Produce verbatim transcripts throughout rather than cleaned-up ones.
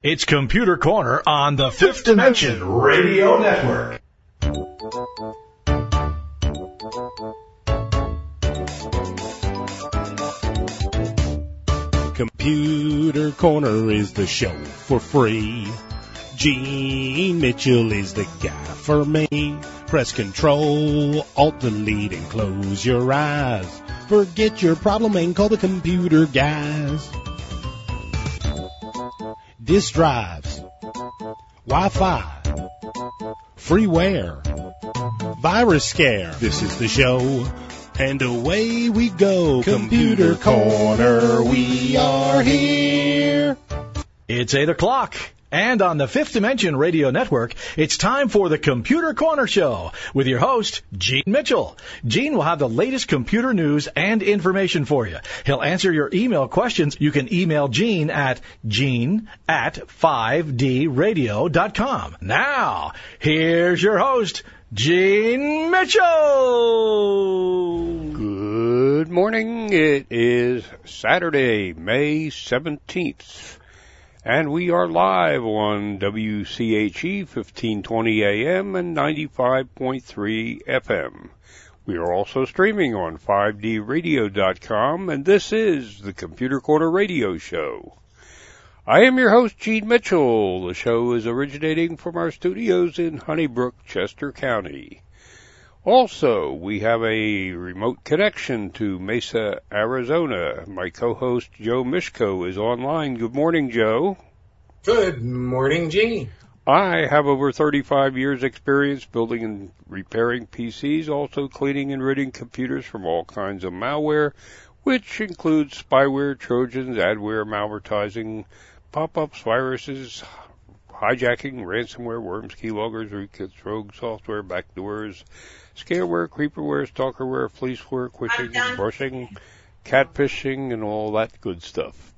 It's Computer Corner on the Fifth Dimension Radio Network. Computer Corner is the show for free. Gene Mitchell is the guy for me. Press Control, Alt, Delete, and close your eyes. Forget your problem and call the computer guys. Disk drives, Wi-Fi, freeware, virus scare. This is the show, and away we go. Computer Corner, we are here. It's eight o'clock. And on the Fifth Dimension Radio Network, it's time for the Computer Corner Show with your host, Gene Mitchell. Gene will have the latest computer news and information for you. He'll answer your email questions. You can email Gene at gene at five d radio dot com. Now, here's your host, Gene Mitchell. Good morning. It is Saturday, May seventeenth. And we are live on W C H E fifteen twenty A M and ninety-five point three F M. We are also streaming on five d radio dot com, and this is the Computer Corner Radio Show. I am your host, Gene Mitchell. The show is originating from our studios in Honeybrook, Chester County. Also, we have a remote connection to Mesa, Arizona. My co-host, Joe Mishko, is online. Good morning, Joe. Good morning, Gene. I have over thirty-five years experience building and repairing P Cs, also cleaning and ridding computers from all kinds of malware, which includes spyware, trojans, adware, malvertising, pop-ups, viruses, hijacking, ransomware, worms, keyloggers, rootkits, rogue software, backdoors, scareware, creeperware, stalkerware, fleeceware, quitching, brushing, catfishing, and all that good stuff.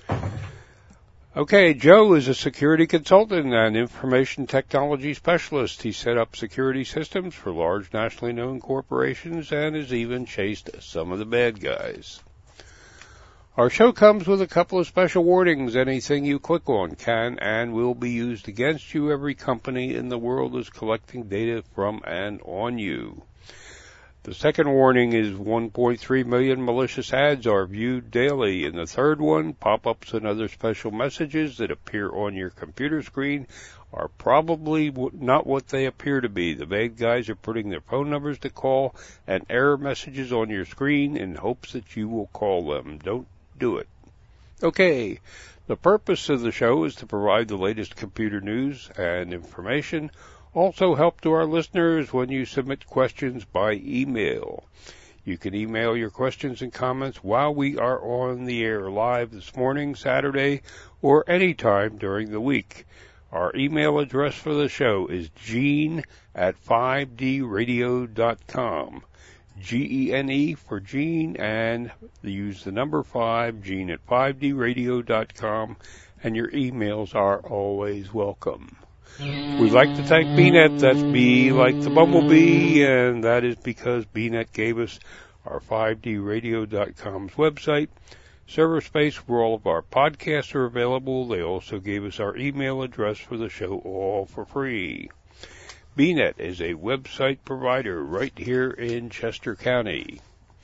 Okay, Joe is a security consultant and information technology specialist. He set up security systems for large nationally known corporations and has even chased some of the bad guys. Our show comes with a couple of special warnings. Anything you click on can and will be used against you. Every company in the world is collecting data from and on you. The second warning is one point three million malicious ads are viewed daily. And the third one, pop-ups and other special messages that appear on your computer screen are probably not what they appear to be. The bad guys are putting their phone numbers to call and error messages on your screen in hopes that you will call them. Don't do it. Okay, the purpose of the show is to provide the latest computer news and information. Also help to our listeners when you submit questions by email. You can email your questions and comments while we are on the air live this morning, Saturday, or any time during the week. Our email address for the show is gene at five d radio dot com. G E N E for Gene, and use the number five, gene at five d radio dot com, and your emails are always welcome. We'd like to thank B net, that's B like the bumblebee, and that is because B net gave us our five d radio dot com's website, server space where all of our podcasts are available. They also gave us our email address for the show, all for free. B net is a website provider right here in Chester County.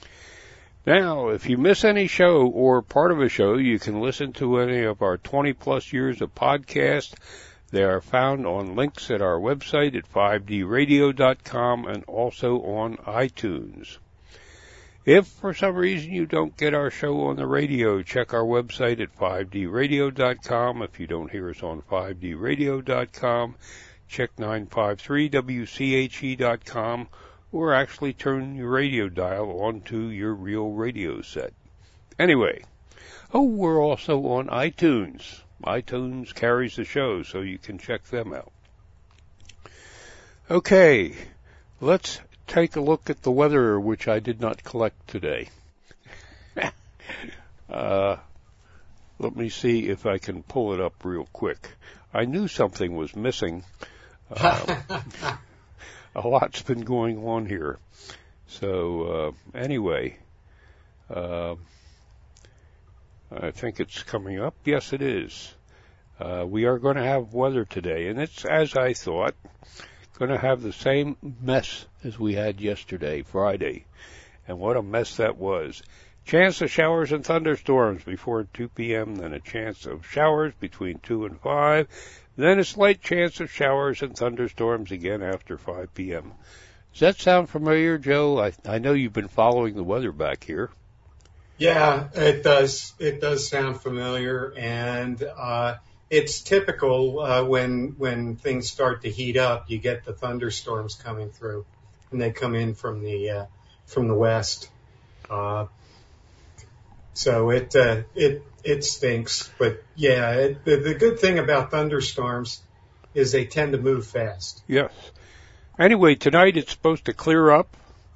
Now, if you miss any show or part of a show, you can listen to any of our twenty plus years of podcasts. They are found on links at our website at five d radio dot com and also on iTunes. If for some reason you don't get our show on the radio, check our website at five d radio dot com. If you don't hear us on five d radio dot com, check nine five three W C H E dot com, or actually turn your radio dial onto your real radio set. Anyway, oh, we're also on iTunes. iTunes carries the show, so you can check them out. Okay, let's take a look at the weather, which I did not collect today. uh, let me see if I can pull it up real quick. I knew something was missing. Uh, a lot's been going on here. So, uh, anyway, uh, I think it's coming up. Yes, it is. Uh, we are going to have weather today, and it's, as I thought, going to have the same mess as we had yesterday, Friday. And what a mess that was. Chance of showers and thunderstorms before two p.m., then a chance of showers between two and five, then a slight chance of showers and thunderstorms again after five p.m. Does that sound familiar, Joe? I, I know you've been following the weather back here. Yeah, it does. It does sound familiar, and uh, it's typical uh, when when things start to heat up. You get the thunderstorms coming through, and they come in from the uh, from the west. Uh, so it uh, it it stinks, but yeah, it, the, the good thing about thunderstorms is they tend to move fast. Yes. Anyway, tonight it's supposed to clear up.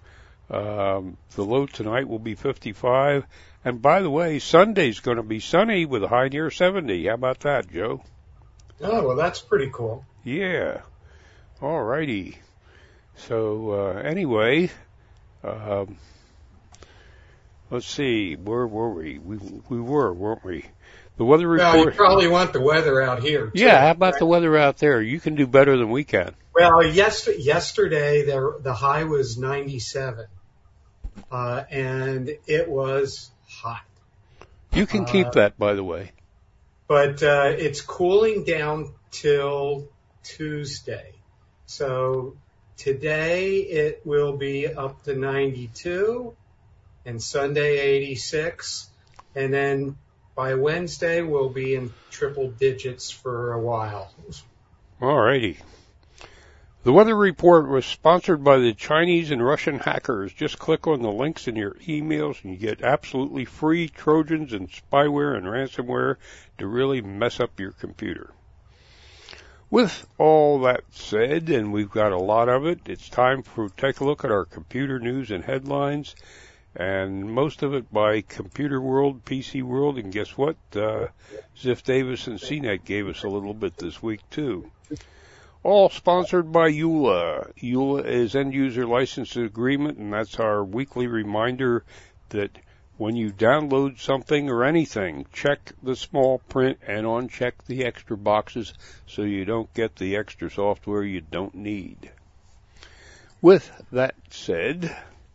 Um, the low tonight will be fifty-five. And by the way, Sunday's going to be sunny with a high near seventy. How about that, Joe? Oh, well, that's pretty cool. Yeah. All righty. So, uh, anyway, um, let's see. Where were we? We we were, weren't we? The weather report. Well, you probably want the weather out here, too. Yeah, how about the weather out there? You can do better than we can. Well, yesterday, yesterday there, the high was ninety-seven. Uh, and it was hot. You can keep uh, that, by the way. But uh, it's cooling down till Tuesday. So today it will be up to ninety-two, and Sunday eighty-six, and then by Wednesday we'll be in triple digits for a while. All righty. The weather report was sponsored by the Chinese and Russian hackers. Just click on the links in your emails and you get absolutely free Trojans and spyware and ransomware to really mess up your computer. With all that said, and we've got a lot of it, it's time for take a look at our computer news and headlines, and most of it by Computer World, P C World, and guess what? Uh, Ziff Davis and C net gave us a little bit this week too. All sponsored by E U L A. E U L A is End User License Agreement, and that's our weekly reminder that when you download something or anything, check the small print and uncheck the extra boxes so you don't get the extra software you don't need. With that said,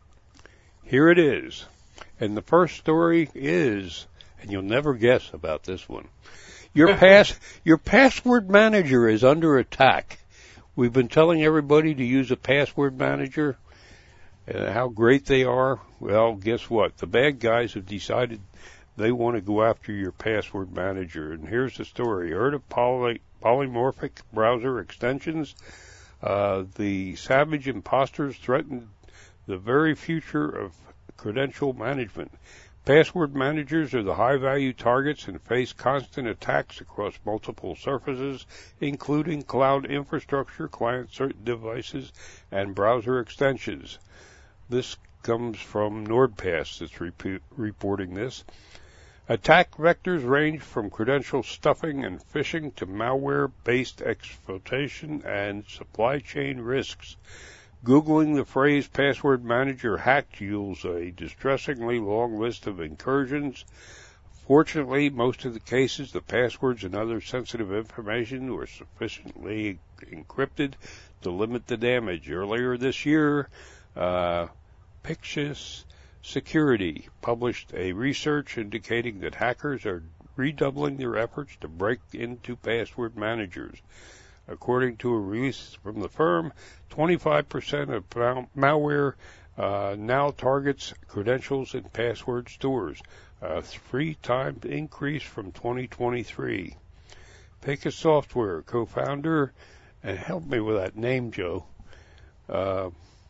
here it is. And the first story is, and you'll never guess about this one, Your pass, your password manager is under attack. We've been telling everybody to use a password manager, uh, how great they are. Well, guess what? The bad guys have decided they want to go after your password manager. And here's the story. Heard of poly, polymorphic browser extensions? Uh, the savage imposters threaten the very future of credential management. Password managers are the high-value targets and face constant attacks across multiple surfaces, including cloud infrastructure, client devices, and browser extensions. This comes from NordPass that's rep- reporting this. Attack vectors range from credential stuffing and phishing to malware-based exploitation and supply chain risks. Googling the phrase password manager hacked yields a distressingly long list of incursions. Fortunately, most of the cases, the passwords and other sensitive information were sufficiently encrypted to limit the damage. Earlier this year, uh, Pictius Security published a research indicating that hackers are redoubling their efforts to break into password managers. According to a release from the firm, twenty-five percent of malware uh, now targets credentials and password stores, a three-time increase from twenty twenty-three. Pecos Software co-founder, and help me with that name, Joe. Uh,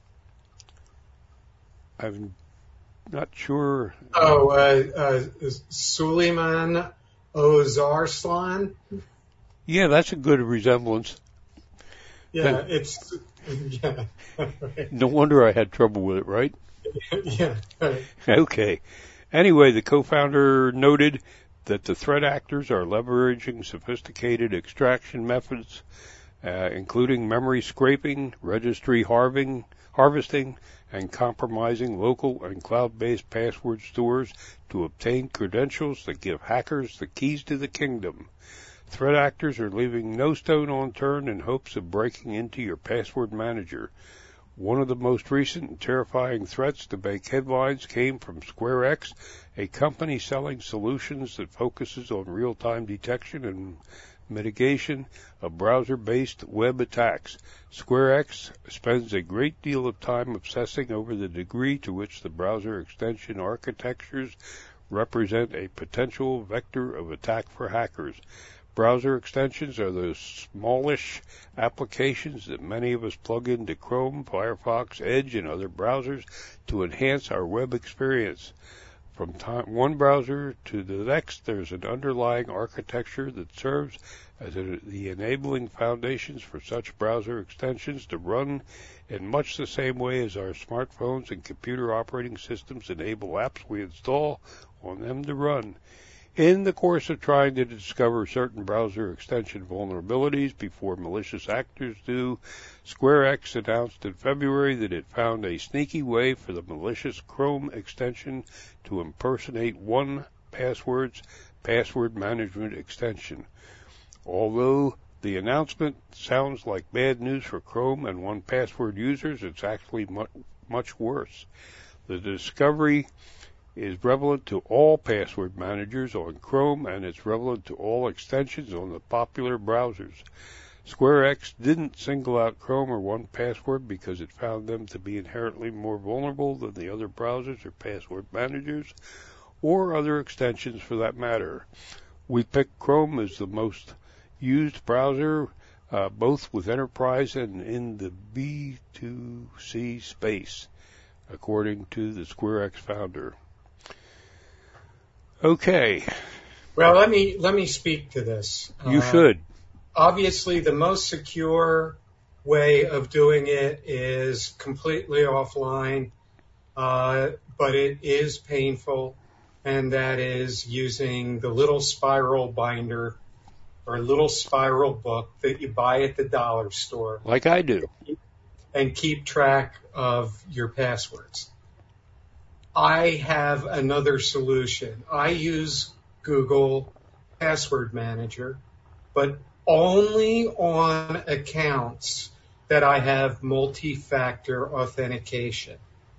I'm not sure. Oh, uh, uh, Suleiman Ozarslan? Yeah, that's a good resemblance. Yeah, Then, it's, yeah. No wonder I had trouble with it, right? Yeah. Okay. Anyway, the co-founder noted that the threat actors are leveraging sophisticated extraction methods, uh, including memory scraping, registry harving, harvesting, and compromising local and cloud-based password stores to obtain credentials that give hackers the keys to the kingdom. Threat actors are leaving no stone unturned in hopes of breaking into your password manager. One of the most recent and terrifying threats to make headlines came from SquareX, a company selling solutions that focuses on real-time detection and mitigation of browser-based web attacks. SquareX spends a great deal of time obsessing over the degree to which the browser extension architectures represent a potential vector of attack for hackers. Browser extensions are those smallish applications that many of us plug into Chrome, Firefox, Edge, and other browsers to enhance our web experience. From time, one browser to the next, there's an underlying architecture that serves as a, the enabling foundations for such browser extensions to run in much the same way as our smartphones and computer operating systems enable apps we install on them to run. In the course of trying to discover certain browser extension vulnerabilities before malicious actors do, SquareX announced in February that it found a sneaky way for the malicious Chrome extension to impersonate one Password's password management extension. Although the announcement sounds like bad news for Chrome and one Password users, it's actually much, much worse. The discovery is relevant to all password managers on Chrome, and it's relevant to all extensions on the popular browsers. SquareX didn't single out Chrome or one Password because it found them to be inherently more vulnerable than the other browsers or password managers, or other extensions for that matter. We picked Chrome as the most used browser, uh, both with enterprise and in the B two C space, according to the SquareX founder. Okay. Well, let me let me speak to this. You uh, should. Obviously, the most secure way of doing it is completely offline, uh, but it is painful, and that is using the little spiral binder or little spiral book that you buy at the dollar store. Like I do. And keep track of your passwords. I have another solution. I use Google Password Manager, but only on accounts that I have multi-factor authentication.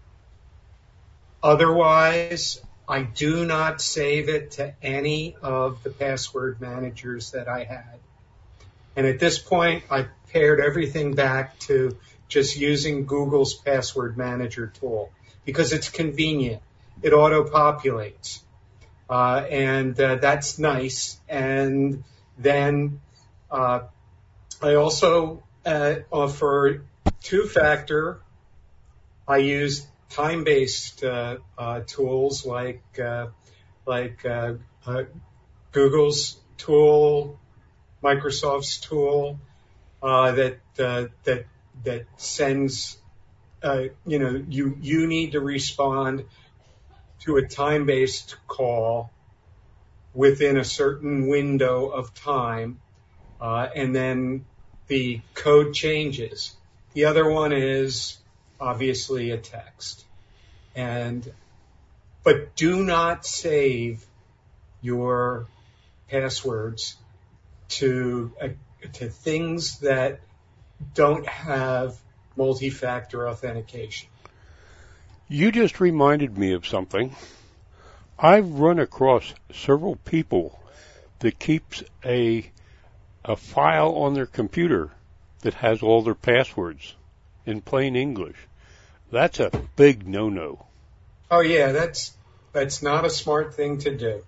Otherwise, I do not save it to any of the password managers that I had. And at this point, I pared everything back to just using Google's Password Manager tool because it's convenient. It auto-populates. Uh, and uh, that's nice. And then uh, I also uh, offer two-factor. I use time-based uh, uh, tools like uh, like uh, uh, Google's tool, Microsoft's tool uh, that uh, that that sends. Uh, you know, you you need to respond to a time-based call within a certain window of time, uh, and then the code changes. The other one is obviously a text. And, but do not save your passwords to, uh, to things that don't have multi-factor authentication. You just reminded me of something. I've run across several people that keeps a a file on their computer that has all their passwords in plain English. That's a big no-no. Oh yeah, that's that's not a smart thing to do.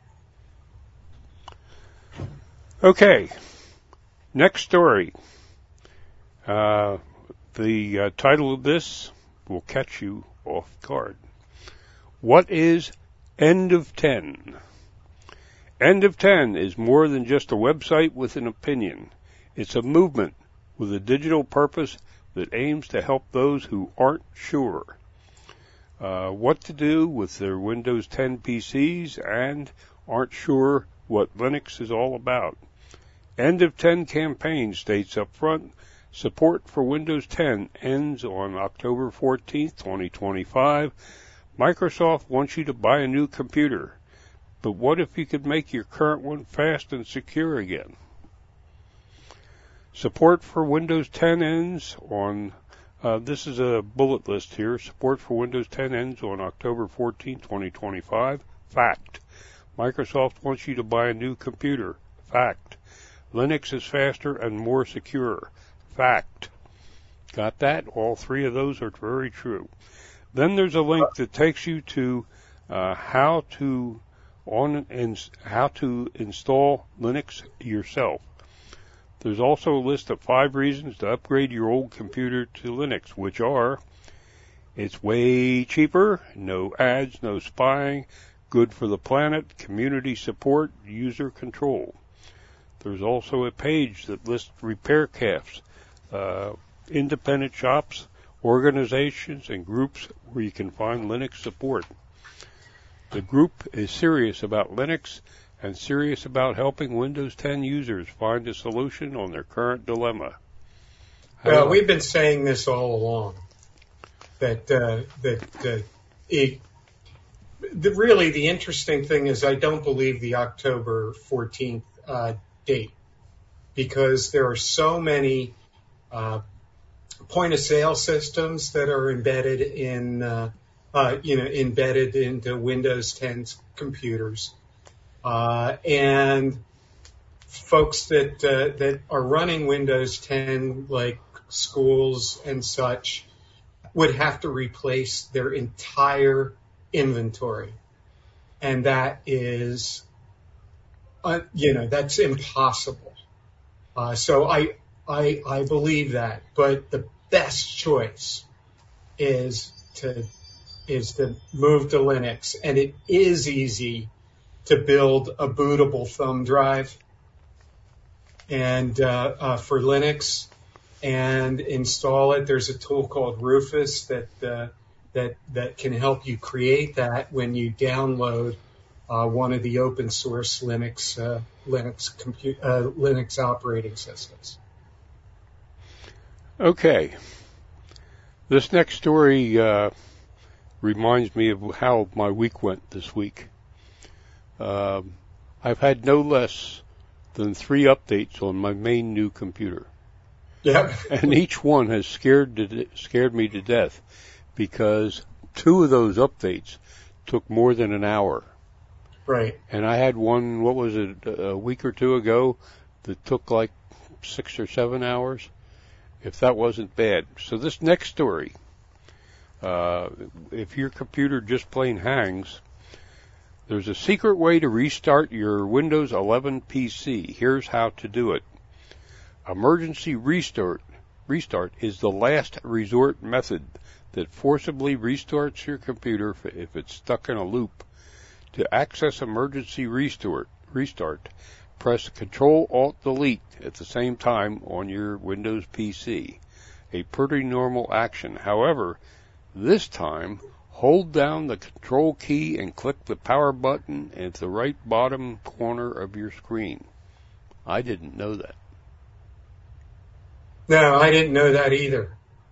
Okay, next story. Uh, the uh, title of this will catch you off guard. What is End of ten? End of ten is more than just a website with an opinion. It's a movement with a digital purpose that aims to help those who aren't sure uh, what to do with their Windows ten P Cs and aren't sure what Linux is all about. End of ten campaign states up front, support for Windows ten ends on October fourteenth, twenty twenty-five. Microsoft wants you to buy a new computer, but what if you could make your current one fast and secure again? Support for Windows ten ends on, uh, this is a bullet list here. Support for Windows ten ends on October fourteenth, twenty twenty-five. Fact. Microsoft wants you to buy a new computer. Fact. Linux is faster and more secure. Fact. Got that? All three of those are very true. Then there's a link that takes you to uh, how to on and how to install Linux yourself. There's also a list of five reasons to upgrade your old computer to Linux, which are: it's way cheaper, no ads, no spying, good for the planet, community support, user control. There's also a page that lists repair cafes, uh, independent shops, organizations, and groups where you can find Linux support. The group is serious about Linux and serious about helping Windows ten users find a solution on their current dilemma. Well, uh, we've been saying this all along, that uh, that uh, it, the, really the interesting thing is I don't believe the October fourteenth uh, date, because there are so many uh, point-of-sale systems that are embedded in, uh, uh, you know, embedded into Windows ten's computers. Uh, and folks that uh, that are running Windows ten, like schools and such, would have to replace their entire inventory, and that is, uh, you know, that's impossible. Uh, so I I I believe that, but the best choice is to is to move to Linux, and it is easy to build a bootable thumb drive and uh, uh, for Linux and install it. There's a tool called Rufus that uh, that that can help you create that when you download uh, one of the open source Linux uh, Linux compu- uh, Linux operating systems. Okay, this next story uh, reminds me of how my week went this week. Uh, I've had no less than three updates on my main new computer. Yeah. And each one has scared to, scared me to death, because two of those updates took more than an hour. Right. And I had one, what was it, a week or two ago that took like six or seven hours, if that wasn't bad. So this next story, uh, if your computer just plain hangs, there's a secret way to restart your Windows eleven P C. Here's how to do it. Emergency restart restart is the last resort method that forcibly restarts your computer if it's stuck in a loop. To access emergency restart, restart, press Control Alt Delete at the same time on your Windows P C. A pretty normal action. However, this time, hold down the Control key and click the power button at the right bottom corner of your screen. I didn't know that. No, I didn't know that either.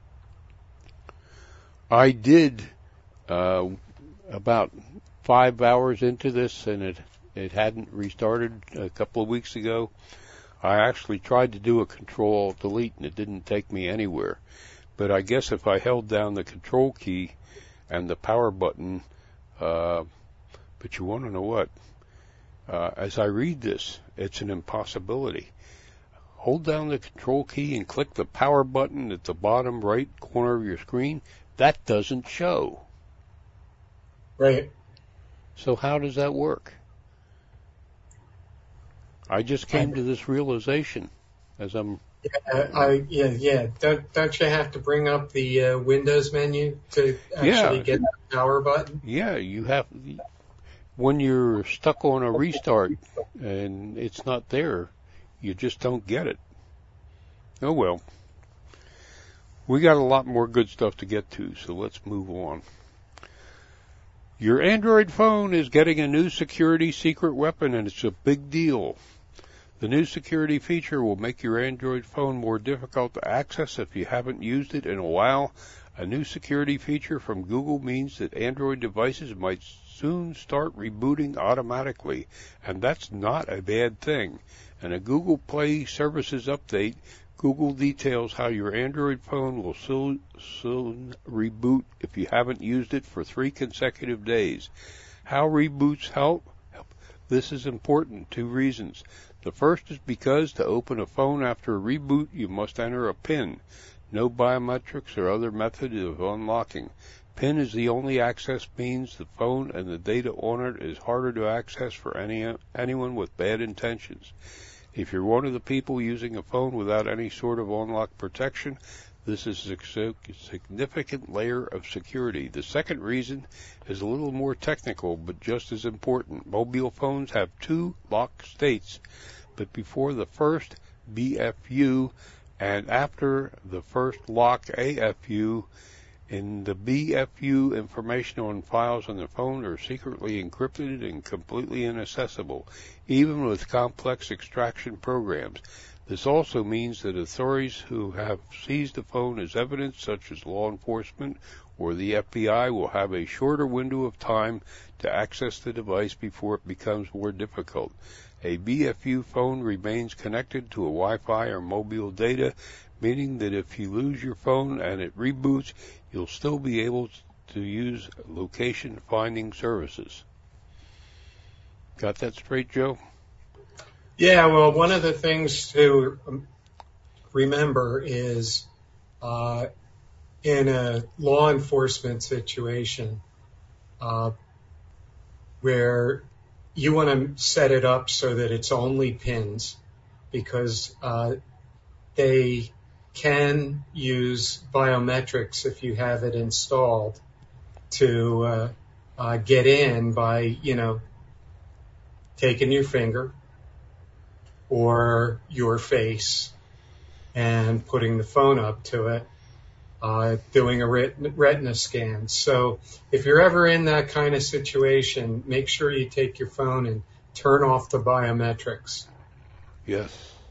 I did uh, about five hours into this, and it, it hadn't restarted a couple of weeks ago. I actually tried to do a Control Delete, and it didn't take me anywhere. But I guess if I held down the Control key and the power button, uh, but you want to know what? Uh, as I read this, it's an impossibility. Hold down the Control key and click the power button at the bottom right corner of your screen. That doesn't show. Right. So how does that work? I just came to this realization as I'm... Yeah, I, yeah, yeah. Don't, don't you have to bring up the uh, Windows menu to actually yeah. get the power button? Yeah, you have... When you're stuck on a restart and it's not there, you just don't get it. Oh well. We got a lot more good stuff to get to, so let's move on. Your Android phone is getting a new security secret weapon, and it's a big deal. The new security feature will make your Android phone more difficult to access if you haven't used it in a while. A new security feature from Google means that Android devices might soon start rebooting automatically, and that's not a bad thing. In a Google Play Services update, Google details how your Android phone will soon, soon reboot if you haven't used it for three consecutive days. How reboots help? This is important. Two reasons. The first is because to open a phone after a reboot, you must enter a PIN. No biometrics or other method of unlocking. PIN is the only access means. The phone and the data on it is harder to access for any anyone with bad intentions. If you're one of the people using a phone without any sort of unlock protection, this is a significant layer of security. The second reason is a little more technical, but just as important. Mobile phones have two lock states, but before the first B F U and after the first lock A F U, in the B F U, information on files on the phone are secretly encrypted and completely inaccessible, even with complex extraction programs. This also means that authorities who have seized the phone as evidence, such as law enforcement or the F B I, will have a shorter window of time to access the device before it becomes more difficult. A B F U phone remains connected to a Wi-Fi or mobile data, meaning that if you lose your phone and it reboots, you'll still be able to use location finding services. Got that straight, Joe? Yeah, well, one of the things to remember is uh, in a law enforcement situation uh, where you want to set it up so that it's only pins, because uh, they can use biometrics if you have it installed to uh, uh, get in by, you know, taking your finger or your face and putting the phone up to it, uh, doing a retina scan. So if you're ever in that kind of situation, make sure you take your phone and turn off the biometrics. Yes.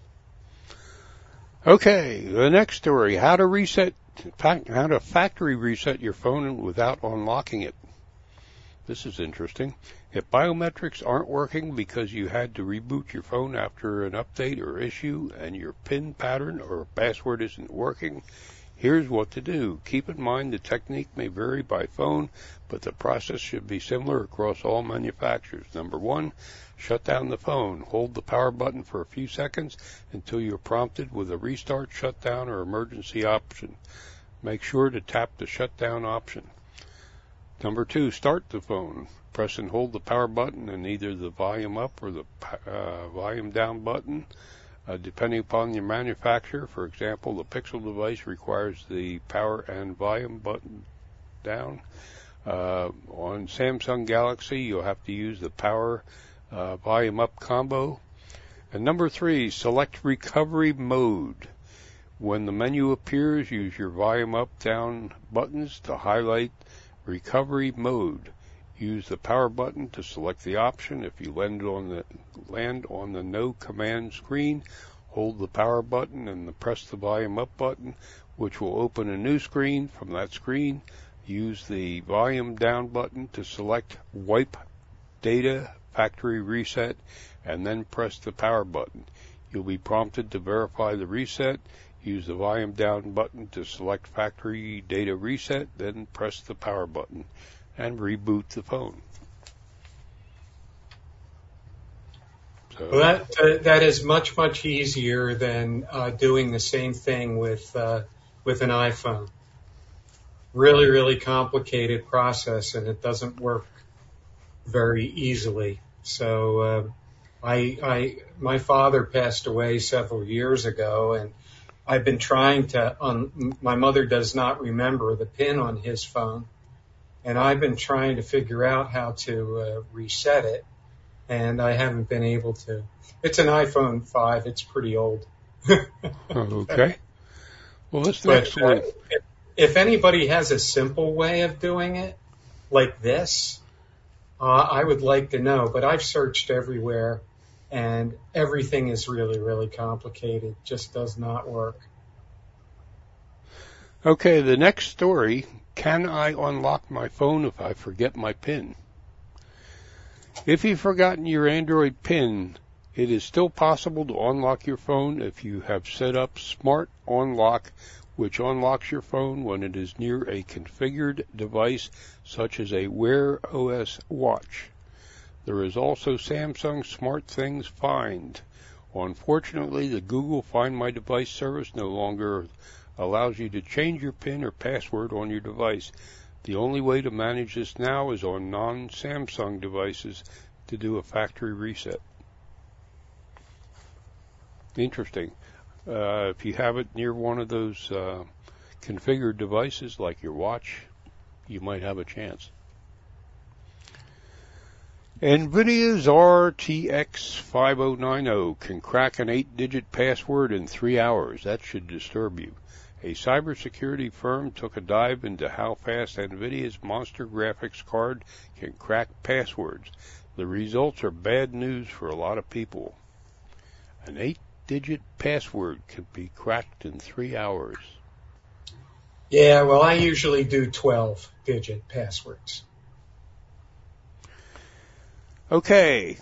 Okay, the next story, how to reset, how to factory reset your phone without unlocking it. This is interesting. If biometrics aren't working because you had to reboot your phone after an update or issue and your PIN pattern or password isn't working, here's what to do. Keep in mind the technique may vary by phone, but the process should be similar across all manufacturers. Number one, shut down the phone. Hold the power button for a few seconds until you're prompted with a restart, shutdown, or emergency option. Make sure to tap the shutdown option. Number two, start the phone. Press and hold the power button and either the volume up or the uh, volume down button, uh, depending upon your manufacturer. For example, the Pixel device requires the power and volume button down. Uh, on Samsung Galaxy, you'll have to use the power uh, volume up combo. And number three, select recovery mode. When the menu appears, use your volume up down buttons to highlight recovery mode. Use the power button to select the option. If you land on the land on the no command screen, hold the power button and press the volume up button, which will open a new screen. From that screen, use the volume down button to select wipe data factory reset, and then press the power button. You'll be prompted to verify the reset. Use the volume down button to select factory data reset, then press the power button and reboot the phone. So, well, that uh, that is much much easier than uh, doing the same thing with uh, with an iPhone. Really really complicated process, and it doesn't work very easily. So uh, I I my father passed away several years ago, and I've been trying to. Um, my mother does not remember the PIN on his phone. And I've been trying to figure out how to uh, reset it, and I haven't been able to. It's an iPhone five. It's pretty old. Okay. Well, this but, next one. Uh, if, if anybody has a simple way of doing it, like this, uh, I would like to know. But I've searched everywhere, and everything is really, really complicated. Just does not work. Okay, the next story. Can I unlock my phone if I forget my PIN? If you've forgotten your Android PIN, it is still possible to unlock your phone if you have set up Smart Unlock, which unlocks your phone when it is near a configured device such as a Wear O S watch. There is also Samsung SmartThings Find. Unfortunately, the Google Find My Device service no longer allows you to change your PIN or password on your device. The only way to manage this now is on non-Samsung devices to do a factory reset. Interesting. Uh, if you have it near one of those uh, configured devices like your watch, you might have a chance. NVIDIA's R T X fifty ninety can crack an eight-digit password in three hours. That should disturb you. A cybersecurity firm took a dive into how fast NVIDIA's monster graphics card can crack passwords. The results are bad news for a lot of people. An eight-digit password can be cracked in three hours. Yeah, well, I usually do twelve-digit passwords. Okay.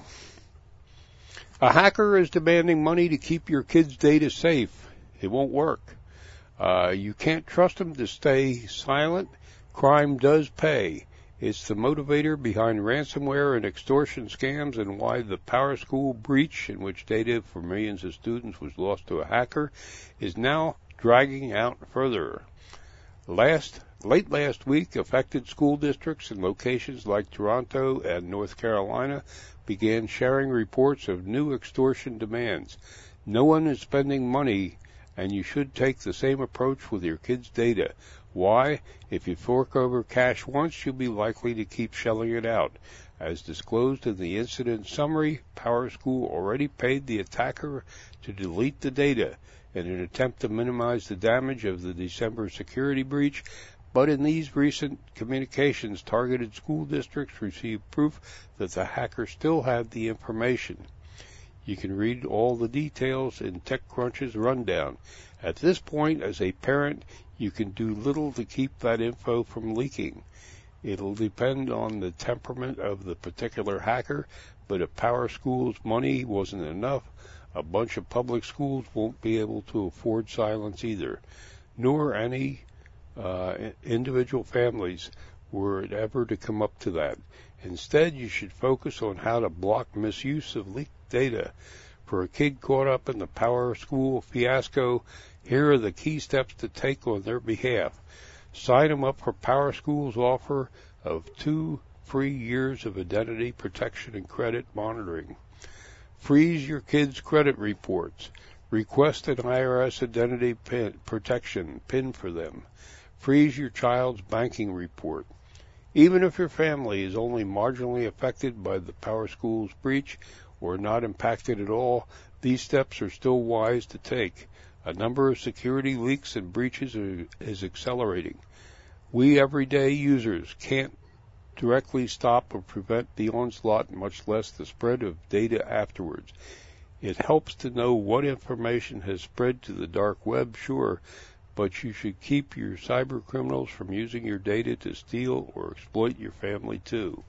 A hacker is demanding money to keep your kids' data safe. It won't work. Uh, you can't trust them to stay silent. Crime does pay. It's the motivator behind ransomware and extortion scams and why the PowerSchool breach, in which data for millions of students was lost to a hacker, is now dragging out further. Last Late last week, affected school districts in locations like Toronto and North Carolina began sharing reports of new extortion demands. No one is spending money, and you should take the same approach with your kids' data. Why? If you fork over cash once, you'll be likely to keep shelling it out. As disclosed in the incident summary, PowerSchool already paid the attacker to delete the data in an attempt to minimize the damage of the December security breach. But in these recent communications, targeted school districts received proof that the hacker still had the information. You can read all the details in TechCrunch's rundown. At this point, as a parent, you can do little to keep that info from leaking. It'll depend on the temperament of the particular hacker, but if PowerSchool's money wasn't enough, a bunch of public schools won't be able to afford silence either, nor any Uh, individual families were it ever to come up to that. Instead, you should focus on how to block misuse of leaked data. For a kid caught up in the PowerSchool fiasco, here are the key steps to take on their behalf. Sign them up for PowerSchool's offer of two free years of identity protection and credit monitoring. Freeze your kids' credit reports. Request an I R S identity pin, protection PIN for them. Freeze your child's banking report. Even if your family is only marginally affected by the PowerSchool's breach or not impacted at all, these steps are still wise to take. A number of security leaks and breaches are, is accelerating. We everyday users can't directly stop or prevent the onslaught, much less the spread of data afterwards. It helps to know what information has spread to the dark web, sure, but you should keep your cyber criminals from using your data to steal or exploit your family too.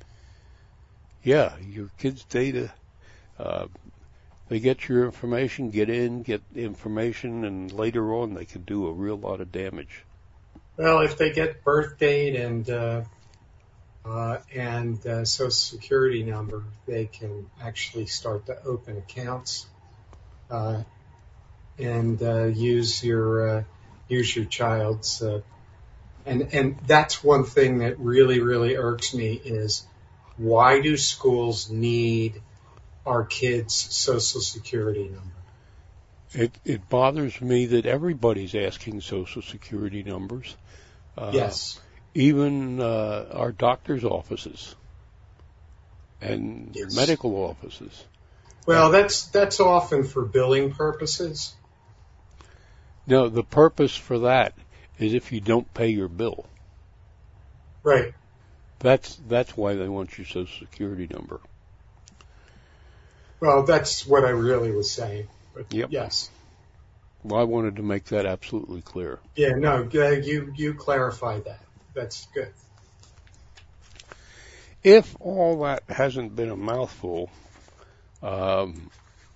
Yeah, your kids' data, uh, they get your information, get in, get information, and later on they can do a real lot of damage. Well, if they get birth date and uh, uh, and uh, social security number, they can actually start to open accounts uh, and uh, use your uh, use your child's. Uh, and and that's one thing that really really irks me is why do schools need our kids' social security number? It it bothers me that everybody's asking social security numbers. Uh, yes. Even uh, our doctor's offices and yes. medical offices. Well, that's that's often for billing purposes. No, the purpose for that is if you don't pay your bill. Right. That's that's why they want your social security number. Well, that's what I really was saying. But yep. Yes. Well, I wanted to make that absolutely clear. Yeah, no, you you clarify that. That's good. if all that hasn't been a mouthful, um,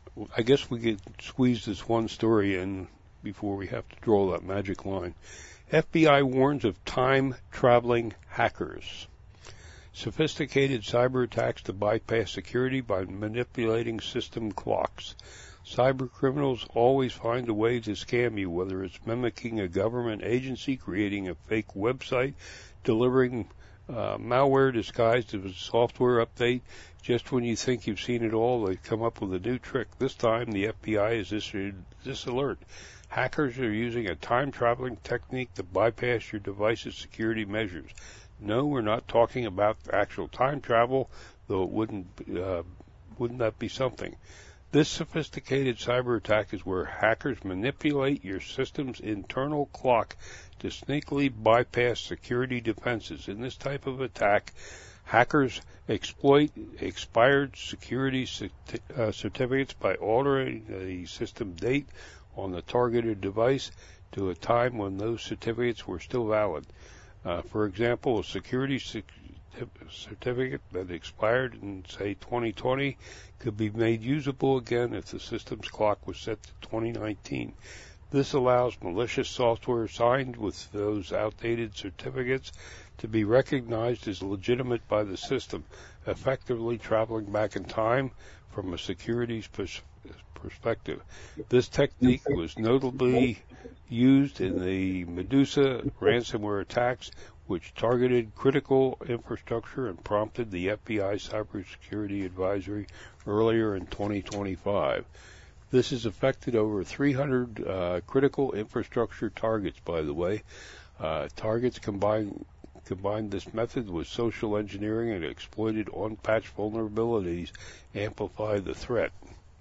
I guess we could squeeze this one story in before we have to draw that magic line. F B I warns of time-traveling hackers. Sophisticated cyber attacks to bypass security by manipulating system clocks. Cyber criminals always find a way to scam you, whether it's mimicking a government agency, creating a fake website, delivering uh, malware disguised as a software update. Just when you think you've seen it all, they come up with a new trick. This time, the F B I has issued this alert. Hackers are using a time-traveling technique to bypass your device's security measures. No, we're not talking about actual time travel, though it wouldn't, uh, wouldn't that be something? This sophisticated cyber attack is where hackers manipulate your system's internal clock to sneakily bypass security defenses. In this type of attack, hackers exploit expired security certi- uh, certificates by altering the system date on the targeted device to a time when those certificates were still valid. Uh, for example, a security c- certificate that expired in, say, twenty twenty could be made usable again if the system's clock was set to twenty nineteen. This allows malicious software signed with those outdated certificates to be recognized as legitimate by the system, effectively traveling back in time from a security's pers- perspective. This technique was notably used in the Medusa ransomware attacks, which targeted critical infrastructure and prompted the F B I cybersecurity advisory earlier in twenty twenty-five. This has affected over three hundred uh, critical infrastructure targets, by the way. Uh, targets combined combined this method with social engineering and exploited on-patch vulnerabilities, amplify the threat.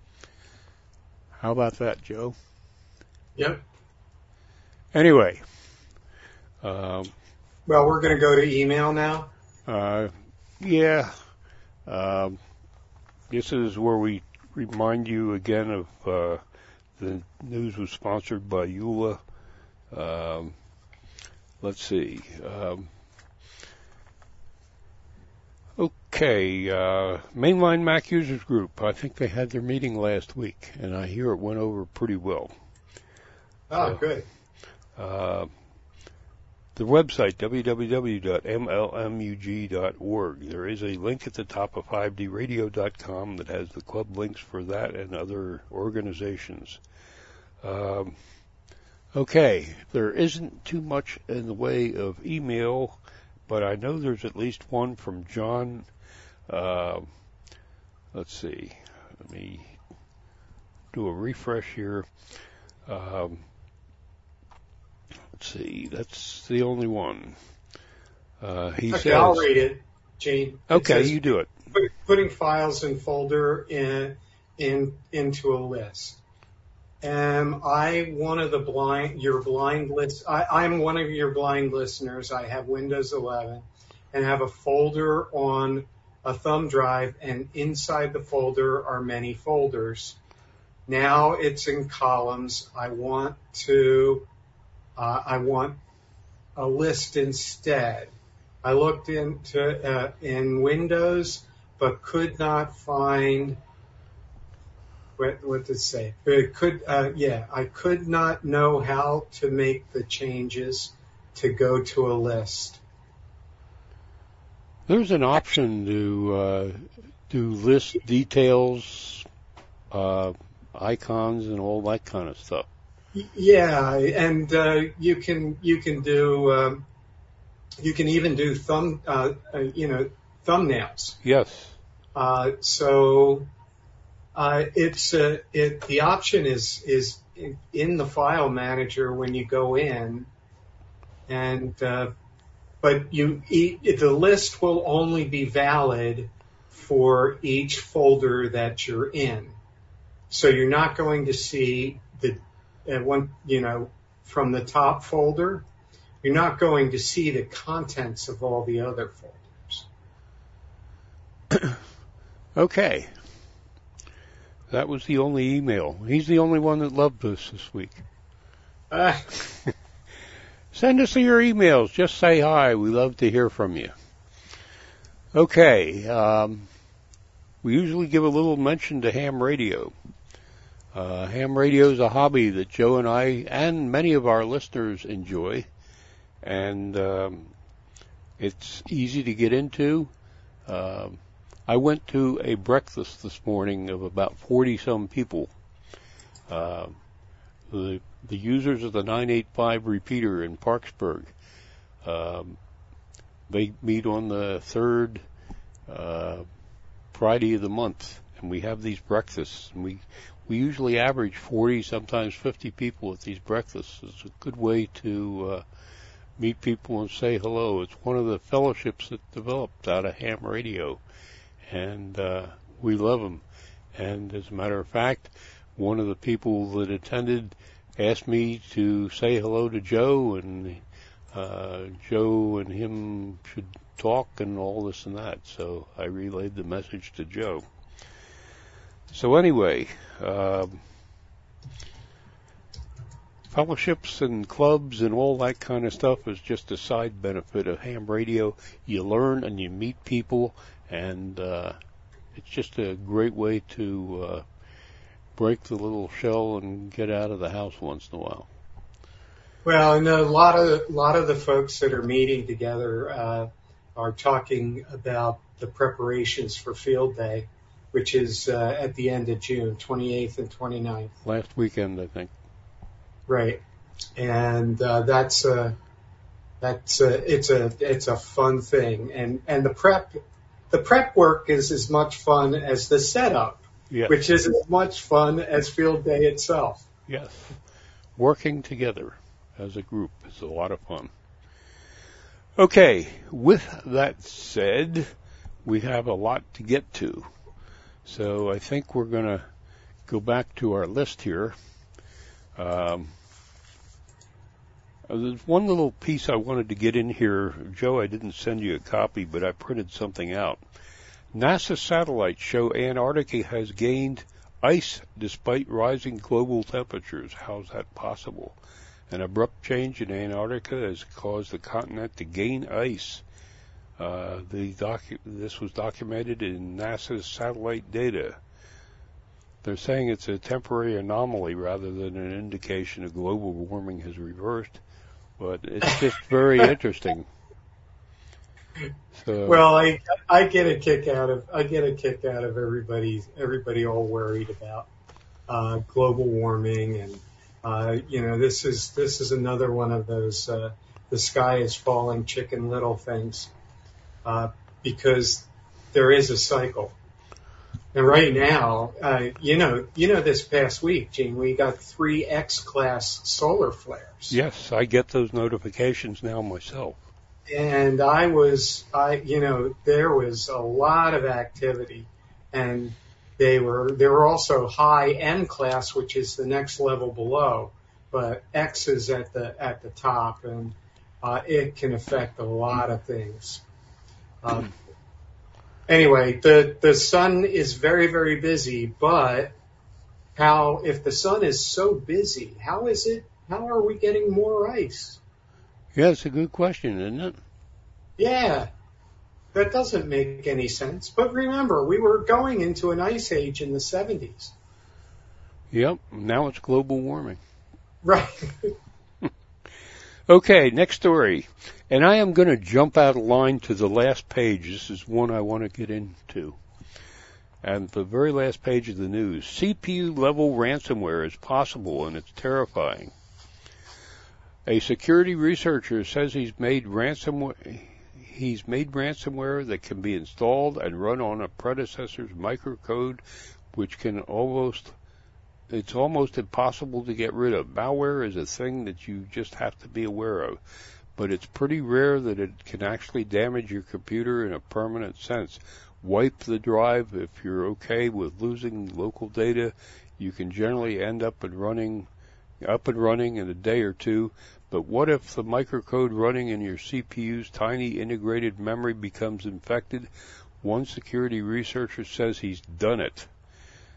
How about that, Joe? Yep. Anyway. Um, well, we're going to go to email now. Uh, yeah. Um, this is where we remind you again of uh, the news was sponsored by E U L A. Um, let's see. Um, okay. Uh, Mainline Mac Users Group. I think they had their meeting last week, and I hear it went over pretty well. Oh, uh, good. Uh, the website, w w w dot m l m u g dot org. There is a link at the top of five d radio dot com that has the club links for that and other organizations. Um, okay, there isn't too much in the way of email, but I know there's at least one from John. Uh, let's see. Let me do a refresh here. Um, Let's see, that's the only one. Uh, he okay, says, I'll read it, Gene. It okay, says, you do it. Put, putting files in folder in, in into a list. Am I one of the blind, your blind list? I, I'm one of your blind listeners. I have Windows eleven and have a folder on a thumb drive, and inside the folder are many folders. Now it's in columns. I want to Uh, I want a list instead. I looked into uh, in Windows, but could not find what, what did it say? It could, uh, yeah, I could not know how to make the changes to go to a list. There's an option to uh, do list details, uh, icons, and all that kind of stuff. Yeah, and uh, you can you can do um, you can even do thumb uh, uh, you know thumbnails. Yes. Uh, so uh, it's uh, it the option is is in the file manager when you go in, and uh, but you the list will only be valid for each folder that you're in. So you're not going to see the And one, you know, from the top folder, you're not going to see the contents of all the other folders. Okay. That was the only email. He's the only one that loved us this week. Uh, Send us your emails. Just say hi. We love to hear from you. Okay, um, we usually give a little mention to ham radio. Uh, ham radio is a hobby that Joe and I and many of our listeners enjoy, and um, it's easy to get into. Uh, I went to a breakfast this morning of about forty-some people. Uh, the the users of the nine eighty-five repeater in Parksburg. Um, they meet on the third uh, Friday of the month, and we have these breakfasts. And we we usually average forty, sometimes fifty people at these breakfasts. It's a good way to uh, meet people and say hello. It's one of the fellowships that developed out of ham radio, and uh, we love them. And as a matter of fact, one of the people that attended asked me to say hello to Joe, and uh, Joe and him should talk and all this and that. So I relayed the message to Joe. So anyway, uh, fellowships and clubs and all that kind of stuff is just a side benefit of ham radio. You learn and you meet people, and uh, it's just a great way to uh, break the little shell and get out of the house once in a while. Well, and a lot of a lot of the folks that are meeting together uh, are talking about the preparations for Field Day, which is uh, at the end of June, twenty-eighth and twenty-ninth. Last weekend, I think. Right, and uh, that's a that's a, it's a it's a fun thing, and and the prep the prep work is as much fun as the setup. Yes. Which is as much fun as Field Day itself. Yes. Working together as a group is a lot of fun. Okay, with that said, we have a lot to get to. So I think we're going to go back to our list here. Um, there's one little piece I wanted to get in here. Joe, I didn't send you a copy, but I printed something out. NASA satellites show Antarctica has gained ice despite rising global temperatures. How's that possible? An abrupt change in Antarctica has caused the continent to gain ice. Uh, the docu- this was documented in NASA's satellite data. They're saying it's a temporary anomaly rather than an indication of global warming has reversed, but it's just very interesting. So, well, I I get a kick out of I get a kick out of everybody everybody all worried about uh, global warming, and uh, you know this is this is another one of those uh, the sky is falling Chicken Little things, uh, because there is a cycle, and right now uh, you know you know this past week, Gene, we got three X class solar flares. Yes, I get those notifications now myself. And I was, I, you know, there was a lot of activity, and they were, there were also high N class, which is the next level below, but X is at the, at the top, and, uh, it can affect a lot of things. Um, anyway, the, the sun is very, very busy, but how, if the sun is so busy, how is it, how are we getting more ice? Yeah, it's a good question, isn't it? Yeah, that doesn't make any sense. But remember, we were going into an ice age in the seventies. Yep, now it's global warming. Right. Okay, next story. And I am going to jump out of line to the last page. This is one I want to get into. And the very last page of the news. C P U-level ransomware is possible, and it's terrifying. A security researcher says he's made ransomware, he's made ransomware that can be installed and run on a predecessor's microcode, which can almost, it's almost impossible to get rid of. Malware is a thing that you just have to be aware of, but it's pretty rare that it can actually damage your computer in a permanent sense. Wipe the drive if you're okay with losing local data. You can generally end up and running, up and running in a day or two. But what if the microcode running in your C P U's tiny integrated memory becomes infected? One security researcher says he's done it.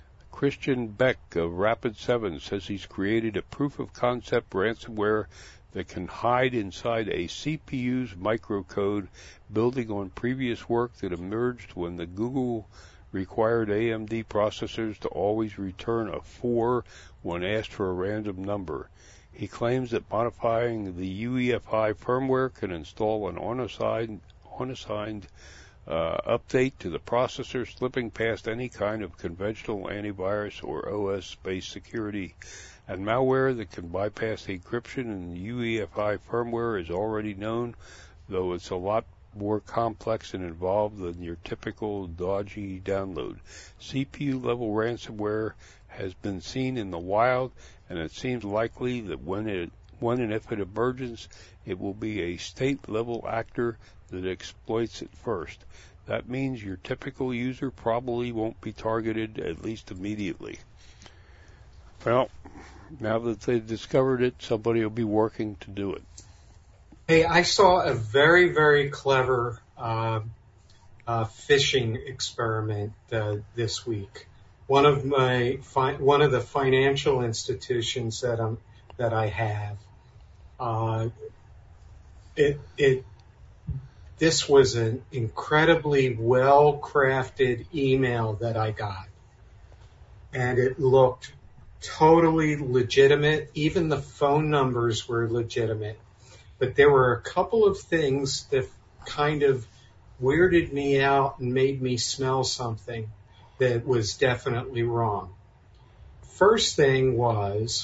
Christian Beck of Rapid seven says he's created a proof-of-concept ransomware that can hide inside a C P U's microcode, building on previous work that emerged when the Google required A M D processors to always return a four when asked for a random number. He claims that modifying the U E F I firmware can install an unassigned, unassigned uh, update to the processor, slipping past any kind of conventional antivirus or O S-based security. And malware that can bypass encryption in the U E F I firmware is already known, though it's a lot more complex and involved than your typical dodgy download. C P U-level ransomware has been seen in the wild, and it seems likely that when it, when and if it emerges, it will be a state-level actor that exploits it first. That means your typical user probably won't be targeted, at least immediately. Well, now that they've discovered it, somebody will be working to do it. Hey, I saw a very, very clever uh, uh, phishing experiment uh, this week. One of my fi- one of the financial institutions that I'm that I have, uh, it it this was an incredibly well crafted email that I got, and it looked totally legitimate. Even the phone numbers were legitimate. But there were a couple of things that kind of weirded me out and made me smell something that was definitely wrong. First thing was,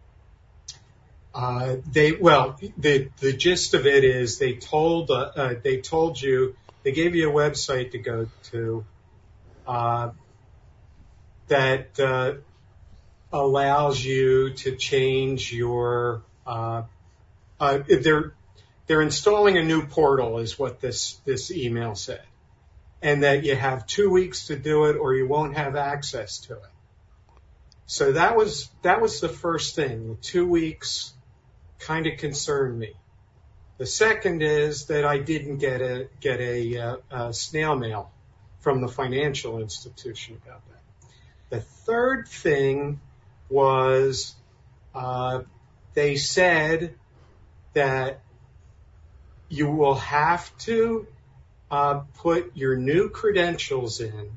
uh, they, well, the, the gist of it is they told, uh, uh, they told you, they gave you a website to go to, uh, that, uh, allows you to change your, uh, uh, they're, they're installing a new portal is what this, this email said. And that you have two weeks to do it or you won't have access to it. So that was, that was the first thing. The two weeks kind of concerned me. The second is that I didn't get a, get a, uh, a snail mail from the financial institution about that. The third thing was, uh, they said that you will have to uh, put your new credentials in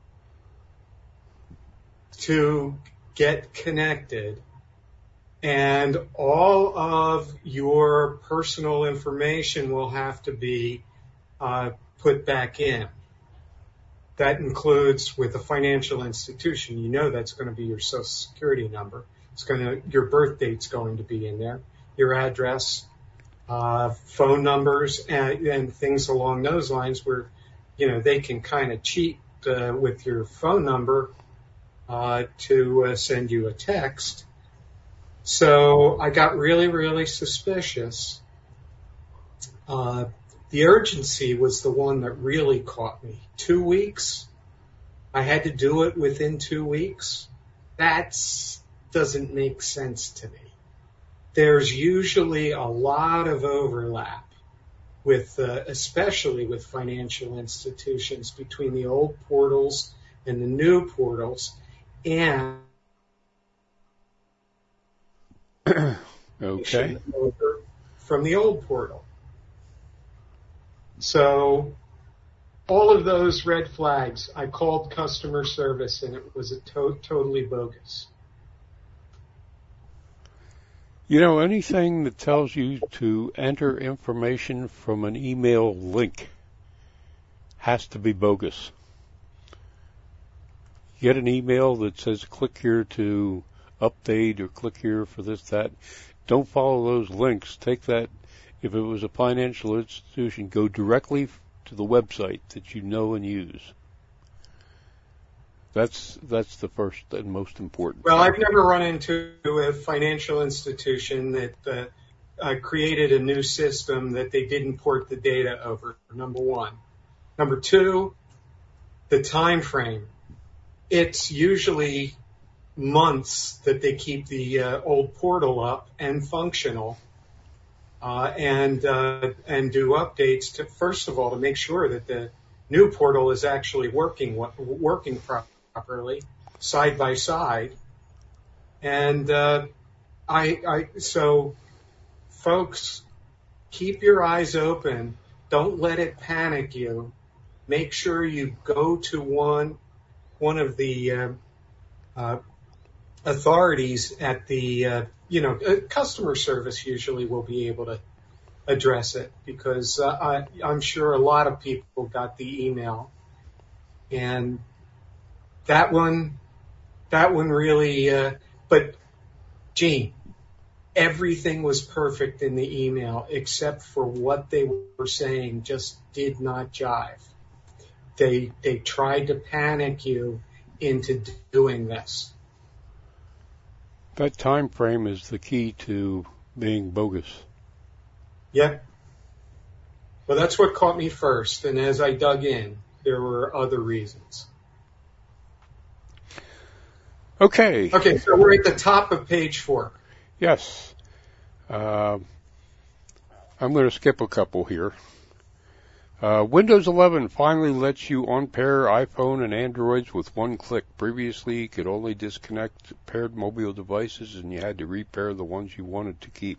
to get connected, and all of your personal information will have to be uh, put back in. That includes with a financial institution. You know that's going to be your Social Security number. It's going to, your birth date's going to be in there, your address, uh, phone numbers, and, and things along those lines where, you know, they can kind of cheat uh, with your phone number uh, to uh, send you a text. So I got really, really suspicious. Uh, the urgency was the one that really caught me. Two weeks. I had to do it within two weeks. That doesn't make sense to me. There's usually a lot of overlap with, uh, especially with financial institutions, between the old portals and the new portals, and okay, over from the old portal. So all of those red flags, I called customer service, and it was a to- totally bogus. You know, anything that tells you to enter information from an email link has to be bogus. You get an email that says click here to update or click here for this, that. Don't follow those links. Take that, if it was a financial institution, go directly to the website that you know and use. That's that's the first and most important. Well, I've never run into a financial institution that uh, uh, created a new system that they didn't port the data over, number one. Number two, the time frame. It's usually months that they keep the uh, old portal up and functional, uh, and uh, and do updates to, first of all, to make sure that the new portal is actually working working properly. properly, side by side. And uh, I, I, so folks, keep your eyes open. Don't let it panic you. Make sure you go to one one of the uh, uh, authorities at the, uh, you know, uh, customer service usually will be able to address it, because uh, I, I'm sure a lot of people got the email. And that one, that one really, uh, but Gene, everything was perfect in the email except for what they were saying just did not jive. They, they tried to panic you into doing this. That time frame is the key to being bogus. Yeah. Well, that's what caught me first. And as I dug in, there were other reasons. Okay. Okay, so we're at the top of page four. Yes. Uh, I'm going to skip a couple here. Uh, Windows eleven finally lets you unpair iPhone and Androids with one click. Previously, you could only disconnect paired mobile devices and you had to repair the ones you wanted to keep.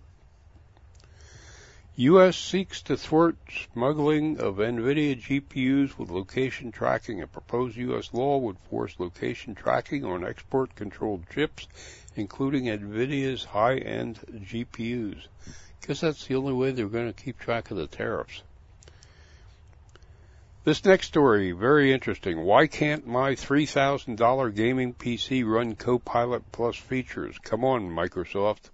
U S seeks to thwart smuggling of NVIDIA G P Us with location tracking. A proposed U S law would force location tracking on export-controlled chips, including NVIDIA's high-end G P Us. Guess that's the only way they're going to keep track of the tariffs. This next story, very interesting. Why can't my three thousand dollars gaming P C run Copilot Plus features? Come on, Microsoft.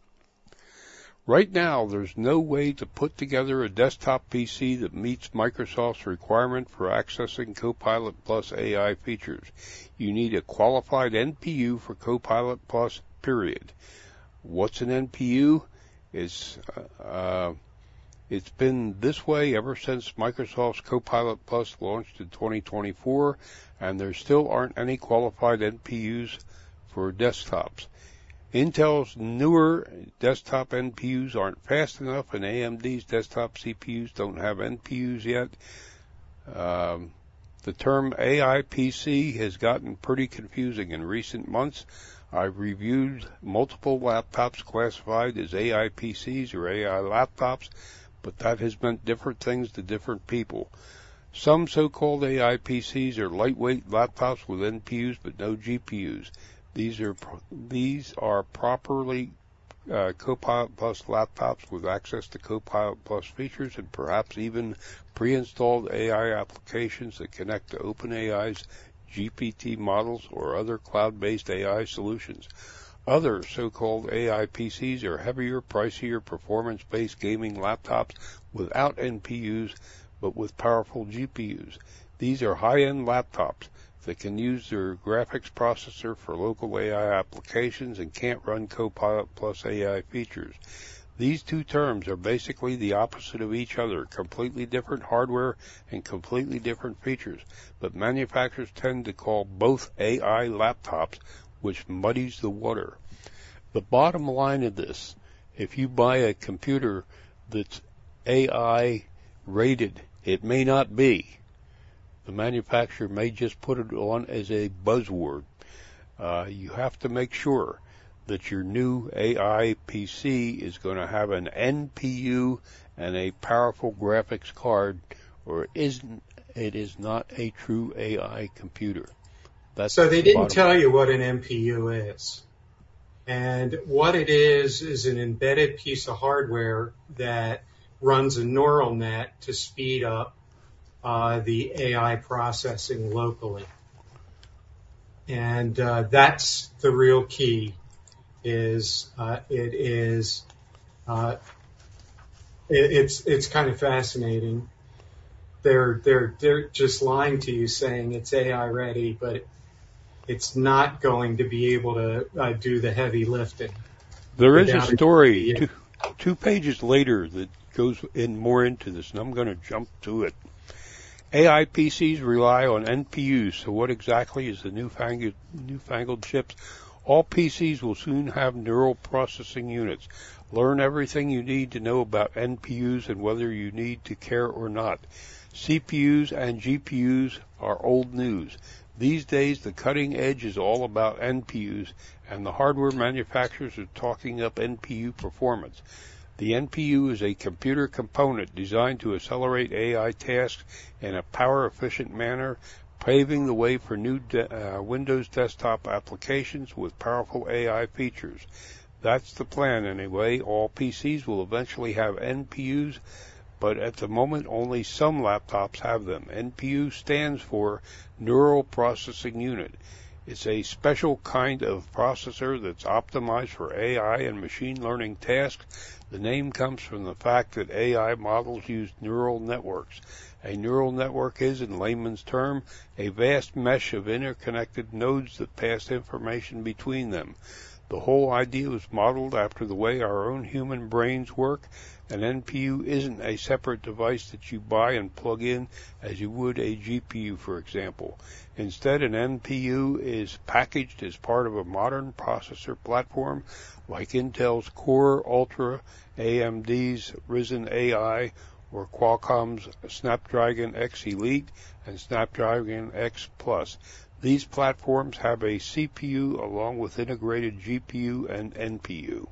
Right now, there's no way to put together a desktop P C that meets Microsoft's requirement for accessing Copilot Plus A I features. You need a qualified N P U for Copilot Plus, period. What's an N P U? It's, uh, it's been this way ever since Microsoft's Copilot Plus launched in twenty twenty-four, and there still aren't any qualified N P Us for desktops. Intel's newer desktop N P Us aren't fast enough, and A M D's desktop C P Us don't have N P Us yet. Um, the term A I P C has gotten pretty confusing in recent months. I've reviewed multiple laptops classified as A I P Cs or A I laptops, but that has meant different things to different people. Some so-called A I P Cs are lightweight laptops with N P Us but no G P Us. These are these are properly uh, Copilot Plus laptops with access to Copilot Plus features and perhaps even pre-installed A I applications that connect to OpenAI's G P T models or other cloud-based A I solutions. Other so-called A I P Cs are heavier, pricier, performance-based gaming laptops without N P Us but with powerful G P Us. These are high-end laptops that can use their graphics processor for local A I applications and can't run Copilot Plus A I features. These two terms are basically the opposite of each other, completely different hardware and completely different features, but manufacturers tend to call both A I laptops, which muddies the water. The bottom line of this, if you buy a computer that's A I rated, it may not be. The manufacturer may just put it on as a buzzword. Uh, you have to make sure that your new A I P C is going to have an N P U and a powerful graphics card, or it isn't, it is not a true A I computer. That's so they the didn't tell line. you what an N P U is. And what it is is an embedded piece of hardware that runs a neural net to speed up Uh, the A I processing locally. And uh, that's the real key, is uh, it is, uh, it, it's it's kind of fascinating. They're, they're, they're just lying to you saying it's A I ready, but it's not going to be able to uh, do the heavy lifting. There is a story two, two pages later that goes in more into this, and I'm going to jump to it. A I P Cs rely on N P Us, so what exactly is the newfangled, newfangled chips? All P Cs will soon have neural processing units. Learn everything you need to know about N P Us and whether you need to care or not. C P Us and G P Us are old news. These days, the cutting edge is all about N P Us, and the hardware manufacturers are talking up N P U performance. The N P U is a computer component designed to accelerate A I tasks in a power-efficient manner, paving the way for new de- uh, Windows desktop applications with powerful A I features. That's the plan anyway. All P Cs will eventually have N P Us, but at the moment only some laptops have them. N P U stands for Neural Processing Unit. It's a special kind of processor that's optimized for A I and machine learning tasks. The name comes from the fact that A I models use neural networks. A neural network is, in layman's term, a vast mesh of interconnected nodes that pass information between them. The whole idea was modeled after the way our own human brains work. An N P U isn't a separate device that you buy and plug in as you would a G P U, for example. Instead, an N P U is packaged as part of a modern processor platform like Intel's Core Ultra, A M D's Ryzen A I, or Qualcomm's Snapdragon X Elite and Snapdragon X Plus. These platforms have a C P U along with integrated G P U and N P U.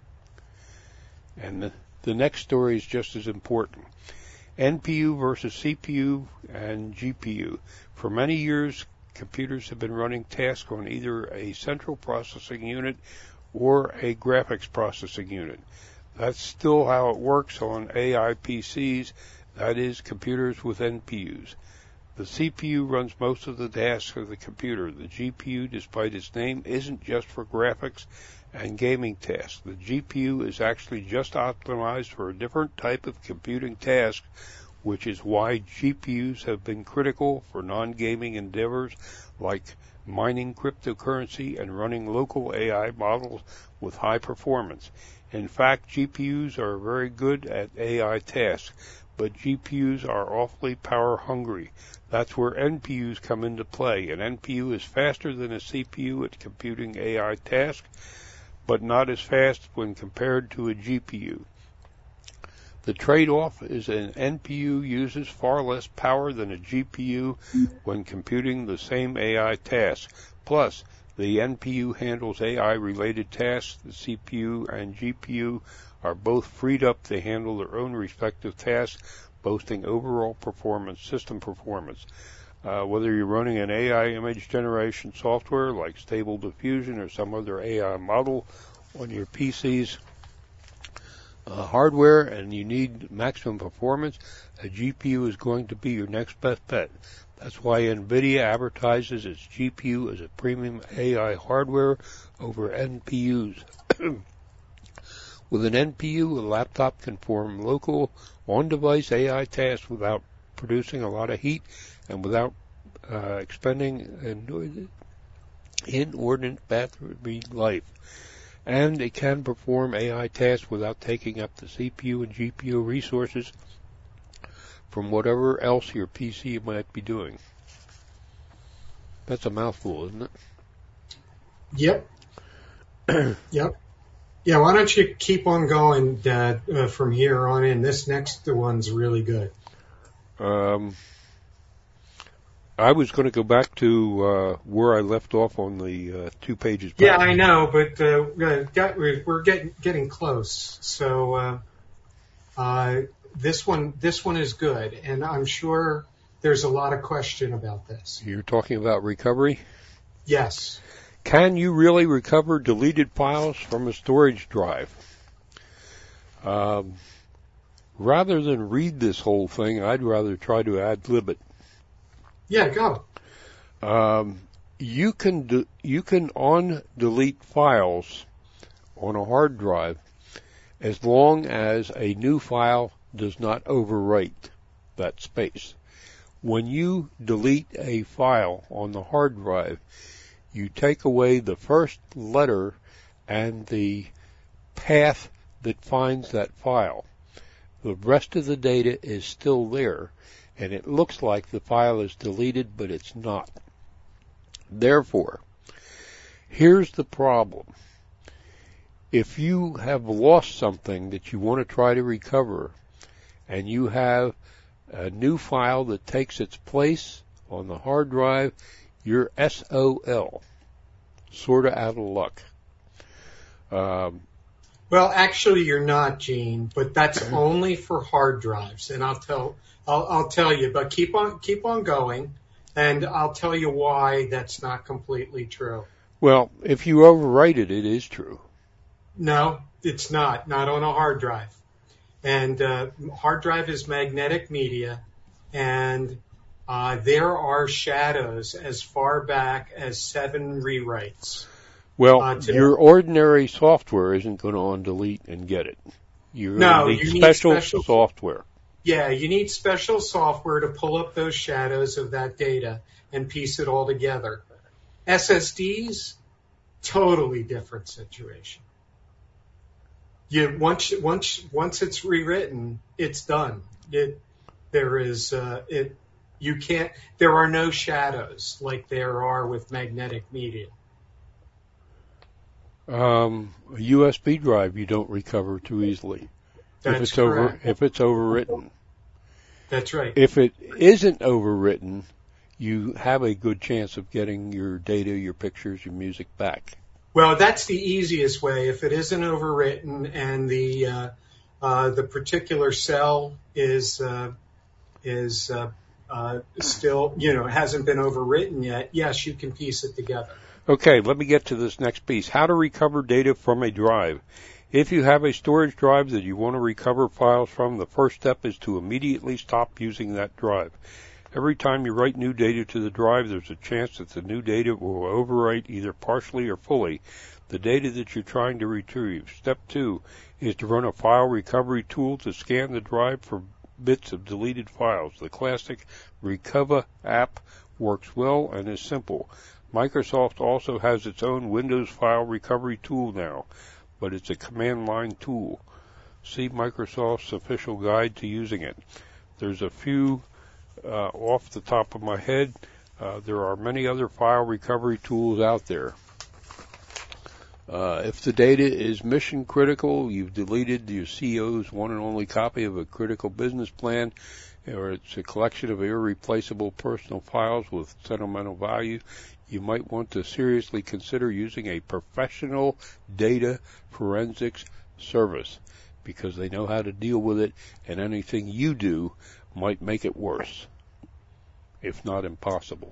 And the, the next story is just as important. N P U versus C P U and G P U. For many years, computers have been running tasks on either a central processing unit or a graphics processing unit. That's still how it works on A I P Cs, that is, computers with N P Us. The C P U runs most of the tasks of the computer. The G P U, despite its name, isn't just for graphics and gaming tasks. The G P U is actually just optimized for a different type of computing task, which is why G P Us have been critical for non-gaming endeavors like mining cryptocurrency and running local A I models with high performance. In fact, G P Us are very good at A I tasks, but G P Us are awfully power hungry. That's where N P Us come into play. An N P U is faster than a C P U at computing A I tasks, but not as fast when compared to a G P U. The trade-off is an N P U uses far less power than a G P U when computing the same A I task. Plus, the N P U handles A I-related tasks. The C P U and G P U are both freed up to handle their own respective tasks, boasting overall performance, system performance. Uh, whether you're running an A I image generation software like Stable Diffusion or some other A I model on your P C's uh, hardware and you need maximum performance, a G P U is going to be your next best bet. That's why NVIDIA advertises its G P U as a premium A I hardware over N P Us. With an N P U, a laptop can perform local, on-device A I tasks without producing a lot of heat and without uh, expending an inordinate battery life. And it can perform A I tasks without taking up the C P U and G P U resources from whatever else your P C might be doing. That's a mouthful, isn't it? Yep. Yep. Yeah, why don't you keep on going uh, uh, from here on in? This next one's really good. Um, I was going to go back to uh, where I left off on the uh, two pages back. Yeah, I know, but uh, got, we're getting getting close. So uh, uh, this one this one is good, and I'm sure there's a lot of question about this. You're talking about recovery? Yes. Can you really recover deleted files from a storage drive? Um, rather than read this whole thing, I'd rather try to ad-lib it. Yeah, go. Um, you can de- you can on-delete files on a hard drive as long as a new file does not overwrite that space. When you delete a file on the hard drive, you take away the first letter and the path that finds that file. The rest of the data is still there, and it looks like the file is deleted, but it's not. Therefore, here's the problem. If you have lost something that you want to try to recover, and you have a new file that takes its place on the hard drive, you're S O L, sort of out of luck. Um, Well, actually, you're not, Gene, but that's only for hard drives, and I'll tell I'll, I'll tell you. But keep on keep on going, and I'll tell you why that's not completely true. Well, if you overwrite it, it is true. No, it's not. Not on a hard drive. And uh, hard drive is magnetic media, and uh, there are shadows as far back as seven rewrites. Well, uh, your ordinary software isn't going to on-delete and get it. You're no, going to need you special, need special software. Yeah, you need special software to pull up those shadows of that data and piece it all together. S S Ds, totally different situation. You once once once it's rewritten, it's done. It there is uh, it you can't. There are no shadows like there are with magnetic media. Um, a U S B drive you don't recover too easily. That's if it's correct. over if it's overwritten. That's right. If it isn't overwritten, you have a good chance of getting your data, your pictures, your music back. Well, that's the easiest way. If it isn't overwritten and the uh, uh, the particular cell is uh, is uh, uh, still, you know, hasn't been overwritten yet, yes, you can piece it together. Okay, let me get to this next piece. How to recover data from a drive. If you have a storage drive that you want to recover files from, the first step is to immediately stop using that drive. Every time you write new data to the drive, there's a chance that the new data will overwrite either partially or fully the data that you're trying to retrieve. Step two is to run a file recovery tool to scan the drive for bits of deleted files. The classic Recover app works well and is simple. Microsoft also has its own Windows file recovery tool now, but it's a command line tool. See Microsoft's official guide to using it. There's a few uh, off the top of my head. Uh, there are many other file recovery tools out there. Uh, if the data is mission critical, you've deleted your C E O's one and only copy of a critical business plan, or it's a collection of irreplaceable personal files with sentimental value, you might want to seriously consider using a professional data forensics service because they know how to deal with it, and anything you do might make it worse, if not impossible.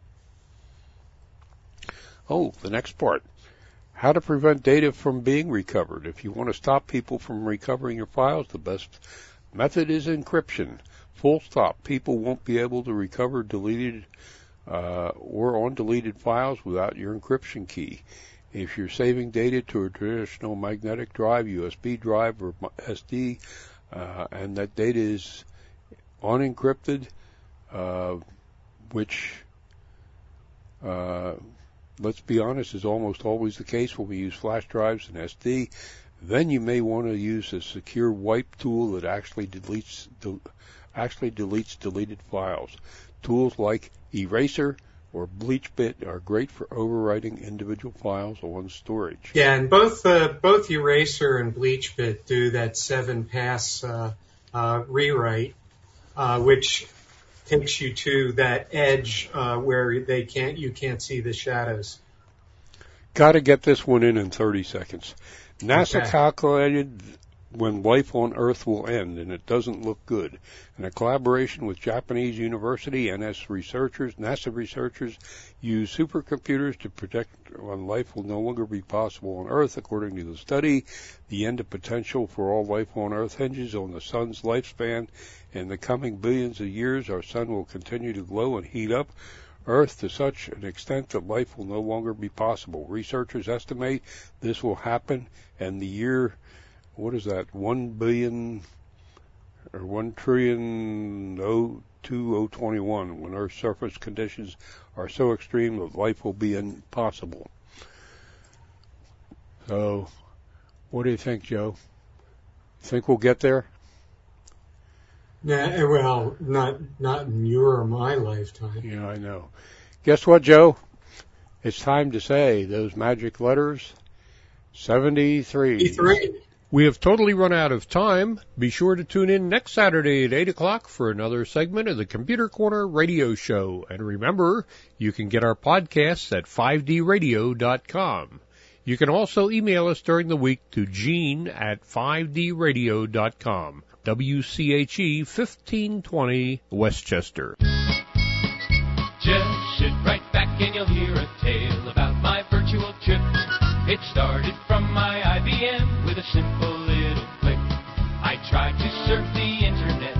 Oh, the next part. How to prevent data from being recovered. If you want to stop people from recovering your files, the best method is encryption. Full stop. People won't be able to recover deleted uh, or undeleted files without your encryption key. If you're saving data to a traditional magnetic drive, U S B drive, or S D, uh, and that data is unencrypted, uh, which, uh, let's be honest, is almost always the case when we use flash drives and S D, then you may want to use a secure wipe tool that actually deletes de- actually deletes deleted files. Tools like Eraser or BleachBit are great for overwriting individual files on storage. Yeah, and both uh, both Eraser and BleachBit do that seven pass uh, uh, rewrite, uh, which takes you to that edge uh, where they can't you can't see the shadows. Got to get this one in in thirty seconds. NASA Okay. calculated when life on Earth will end, and it doesn't look good. In a collaboration with Japanese university, N S researchers, NASA researchers use supercomputers to predict when life will no longer be possible on Earth. According to the study, the end of potential for all life on Earth hinges on the sun's lifespan. In the coming billions of years, our sun will continue to glow and heat up Earth to such an extent that life will no longer be possible. Researchers estimate this will happen in the year, what is that, one billion or one trillion oh two oh twenty-one, when Earth's surface conditions are so extreme that life will be impossible. So, what do you think, Joe? Think we'll get there? Nah, well, not not in your or my lifetime. Yeah, I know. Guess what, Joe? It's time to say those magic letters, seventy-three. E3. We have totally run out of time. Be sure to tune in next Saturday at eight o'clock for another segment of the Computer Corner Radio Show. And remember, you can get our podcasts at five D radio dot com. You can also email us during the week to Gene at five d radio dot com. W C H E fifteen twenty Westchester. Just sit right back and you'll hear a tale about my virtual trip. It started from my I B M with a simple little click. I tried to surf the internet